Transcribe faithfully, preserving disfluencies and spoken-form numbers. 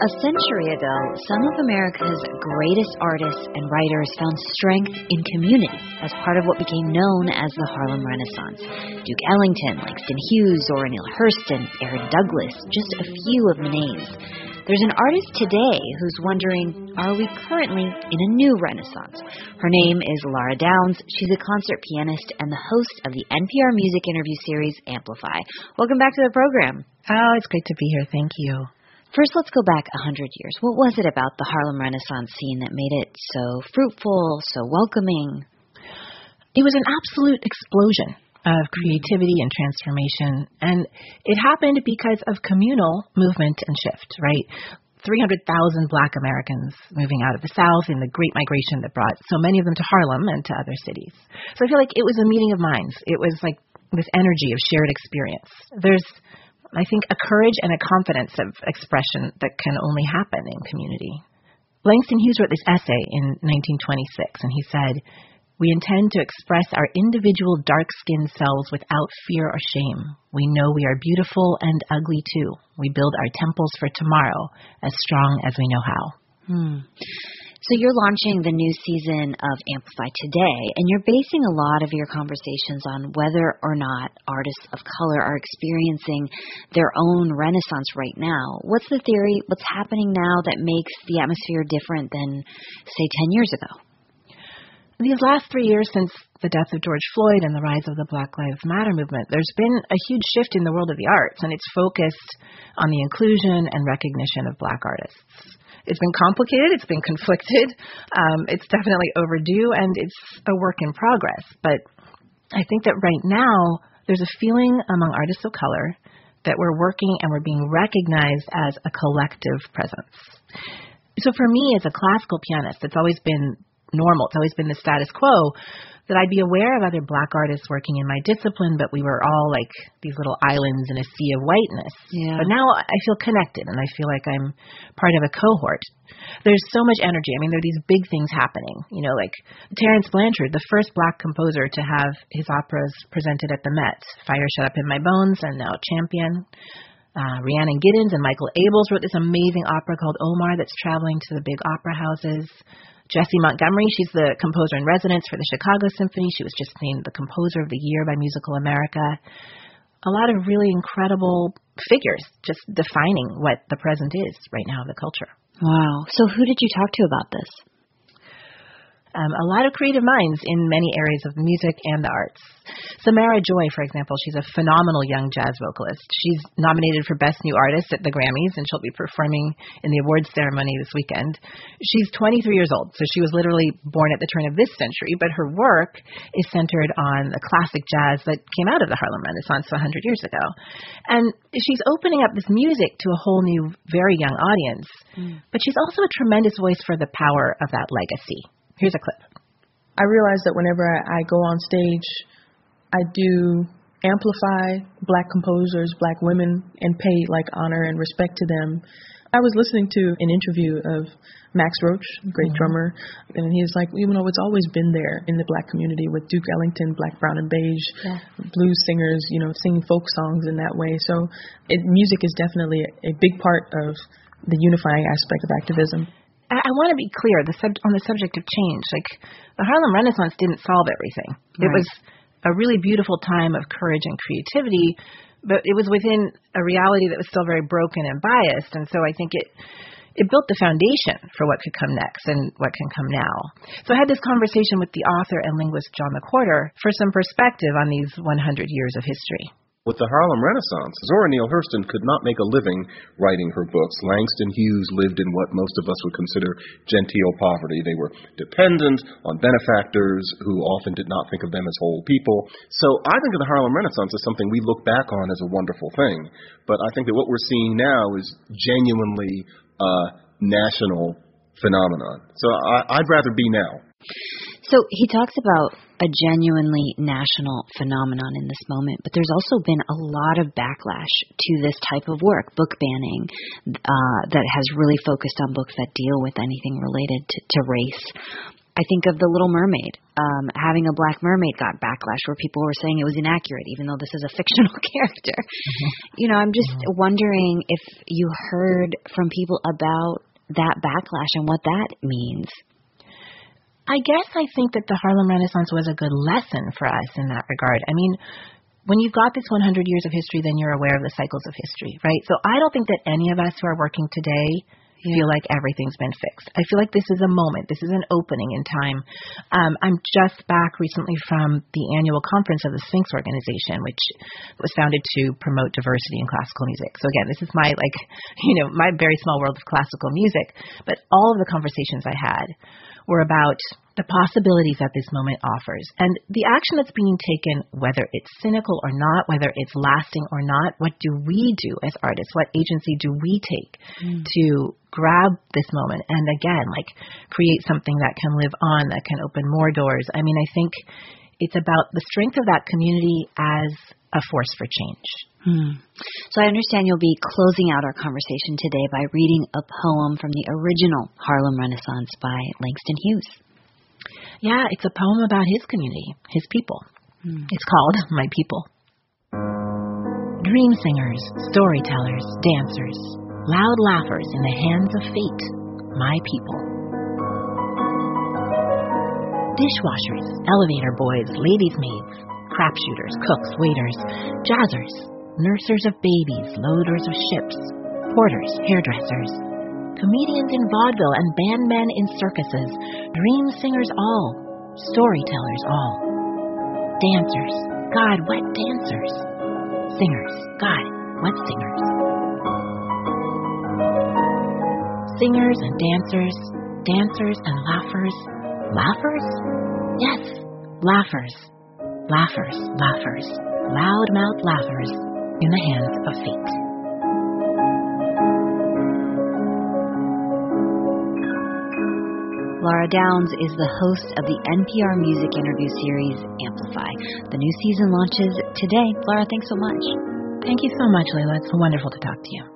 A century ago, some of America's greatest artists and writers found strength in community as part of what became known as the Harlem Renaissance. Duke Ellington, Langston Hughes, Zora Neale Hurston, Aaron Douglas, just a few of the names. There's an artist today who's wondering, are we currently in a new renaissance? Her name is Laura Downs. She's a concert pianist and the host of the N P R music interview series Amplify. Welcome back to the program. Oh, it's great to be here. Thank you. First, let's go back one hundred years. What was it about the Harlem Renaissance scene that made it so fruitful, so welcoming? It was an absolute explosion of creativity and transformation, and it happened because of communal movement and shift, right? three hundred thousand Black Americans moving out of the South in the Great Migration that brought so many of them to Harlem and to other cities. So I feel like it was a meeting of minds. It was like this energy of shared experience. There's I think, a courage and a confidence of expression that can only happen in community. Langston Hughes wrote this essay in nineteen twenty-six, and he said, "We intend to express our individual dark-skinned selves without fear or shame. We know we are beautiful and ugly, too. We build our temples for tomorrow as strong as we know how." Hmm. So you're launching the new season of Amplify today, and you're basing a lot of your conversations on whether or not artists of color are experiencing their own renaissance right now. What's the theory? What's happening now that makes the atmosphere different than, say, ten years ago? These last three years since the death of George Floyd and the rise of the Black Lives Matter movement, there's been a huge shift in the world of the arts, and it's focused on the inclusion and recognition of Black artists. It's been complicated. It's been conflicted. Um, it's definitely overdue, and it's a work in progress. But I think that right now there's a feeling among artists of color that we're working and we're being recognized as a collective presence. So for me as a classical pianist, it's always been normal. It's always been the status quo that I'd be aware of other Black artists working in my discipline, but we were all like these little islands in a sea of whiteness. Yeah. But now I feel connected, and I feel like I'm part of a cohort. There's so much energy. I mean, there are these big things happening. You know, like Terence Blanchard, the first Black composer to have his operas presented at the Met. Fire Shut Up in My Bones, and now Champion. Uh, Rhiannon Giddens and Michael Abels wrote this amazing opera called Omar that's traveling to the big opera houses. Jessie Montgomery, she's the composer in residence for the Chicago Symphony. She was just named the Composer of the Year by Musical America. A lot of really incredible figures just defining what the present is right now of the culture. Wow. So who did you talk to about this? Um, a lot of creative minds in many areas of music and the arts. Samara Joy, for example, she's a phenomenal young jazz vocalist. She's nominated for Best New Artist at the Grammys, and she'll be performing in the awards ceremony this weekend. She's twenty-three years old, so she was literally born at the turn of this century, but her work is centered on the classic jazz that came out of the Harlem Renaissance one hundred years ago. And she's opening up this music to a whole new, very young audience, mm. but she's also a tremendous voice for the power of that legacy. Here's a clip. I realize that whenever I go on stage, I do amplify Black composers, Black women, and pay like honor and respect to them. I was listening to an interview of Max Roach, great mm-hmm. drummer, and he was like, you know, it's always been there in the Black community with Duke Ellington, Black, Brown, and Beige, yeah. blues singers, you know, singing folk songs in that way. So it, music is definitely a, a big part of the unifying aspect of activism. I want to be clear the sub- on the subject of change. Like, the Harlem Renaissance didn't solve everything. Right. It was a really beautiful time of courage and creativity, but it was within a reality that was still very broken and biased. And so I think it it built the foundation for what could come next and what can come now. So I had this conversation with the author and linguist John McWhorter for some perspective on these one hundred years of history. With the Harlem Renaissance, Zora Neale Hurston could not make a living writing her books. Langston Hughes lived in what most of us would consider genteel poverty. They were dependent on benefactors who often did not think of them as whole people. So I think of the Harlem Renaissance as something we look back on as a wonderful thing. But I think that what we're seeing now is genuinely a national phenomenon. So I, I'd rather be now. So he talks about a genuinely national phenomenon in this moment, but there's also been a lot of backlash to this type of work, book banning, uh, that has really focused on books that deal with anything related to, to race. I think of The Little Mermaid. Um, having a black mermaid got backlash where people were saying it was inaccurate, even though this is a fictional character. Mm-hmm. You know, I'm just mm-hmm. wondering if you heard from people about that backlash and what that means. I guess I think that the Harlem Renaissance was a good lesson for us in that regard. I mean, when you've got this one hundred years of history, then you're aware of the cycles of history, right? So I don't think that any of us who are working today feel like everything's been fixed. I feel like this is a moment. This is an opening in time. Um, I'm just back recently from the annual conference of the Sphinx Organization, which was founded to promote diversity in classical music. So again, this is my, like, you know, my very small world of classical music. But all of the conversations I had were about the possibilities that this moment offers. And the action that's being taken, whether it's cynical or not, whether it's lasting or not, what do we do as artists? What agency do we take mm. to grab this moment and, again, like, create something that can live on, that can open more doors? I mean, I think it's about the strength of that community as a force for change. Hmm. So I understand you'll be closing out our conversation today by reading a poem from the original Harlem Renaissance by Langston Hughes. Yeah, it's a poem about his community, his people. Hmm. It's called My People. Dream singers, storytellers, dancers, loud laughers in the hands of fate, my people. Dishwashers, elevator boys, ladies' maids, crapshooters, cooks, waiters, jazzers, nursers of babies, loaders of ships, porters, hairdressers, comedians in vaudeville and bandmen in circuses, dream singers all, storytellers all, dancers, God, what dancers, singers, God, what singers, singers and dancers, dancers and laughers, laughers? Yes, laughers, laughers, laughers, loud-mouthed laughers in the hands of fate. Laura Downs is the host of the N P R music interview series, Amplify. The new season launches today. Laura, thanks so much. Thank you so much, Layla. It's wonderful to talk to you.